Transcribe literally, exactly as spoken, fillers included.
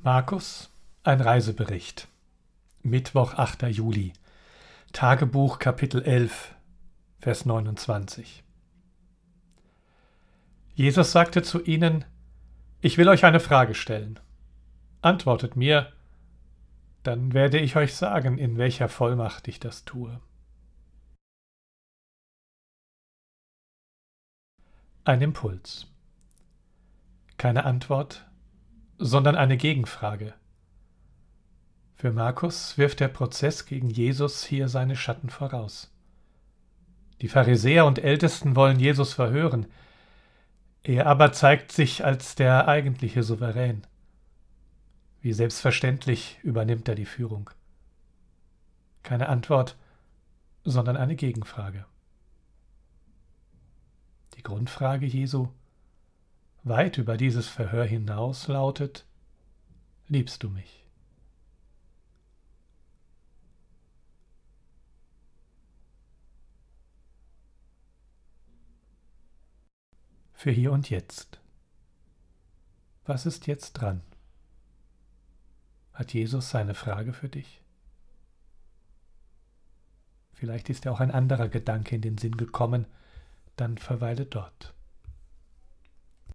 Markus, ein Reisebericht. Mittwoch, achter Juli. Tagebuch, Kapitel elf, Vers neunundzwanzig. Jesus sagte zu ihnen: Ich will euch eine Frage stellen. Antwortet mir, dann werde ich euch sagen, in welcher Vollmacht ich das tue. Ein Impuls. Keine Antwort, sondern eine Gegenfrage. Für Markus wirft der Prozess gegen Jesus hier seine Schatten voraus. Die Pharisäer und Ältesten wollen Jesus verhören, er aber zeigt sich als der eigentliche Souverän. Wie selbstverständlich übernimmt er die Führung. Keine Antwort, sondern eine Gegenfrage. Die Grundfrage Jesu, weit über dieses Verhör hinaus, lautet: Liebst du mich? Für hier und jetzt. Was ist jetzt dran? Hat Jesus seine Frage für dich? Vielleicht ist dir auch ein anderer Gedanke in den Sinn gekommen, dann verweile dort.